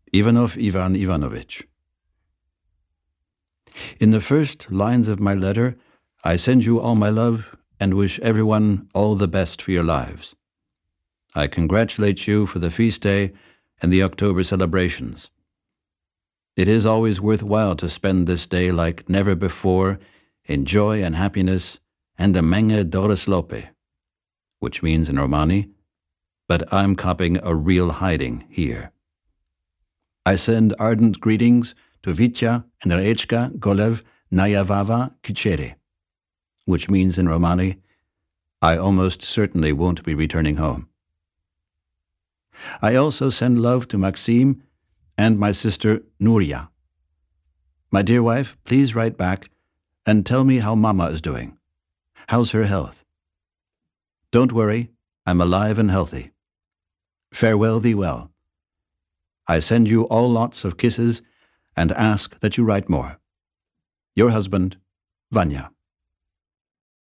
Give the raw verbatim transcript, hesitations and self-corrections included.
Ivanov Ivan Ivanovich. In the first lines of my letter, I send you all my love and wish everyone all the best for your lives. I congratulate you for the feast day and the October celebrations. It is always worthwhile to spend this day like never before in joy and happiness and a menge dorislope, which means in Romani, but I'm copying a real hiding here. I send ardent greetings to Vitya and Rechka Golev Nayavava Kichere, which means in Romani, I almost certainly won't be returning home. I also send love to Maxime and my sister Nuria. My dear wife, please write back and tell me how Mama is doing. How's her health? Don't worry, I'm alive and healthy. Farewell thee well. I send you all lots of kisses and ask that you write more. Your husband, Vanya.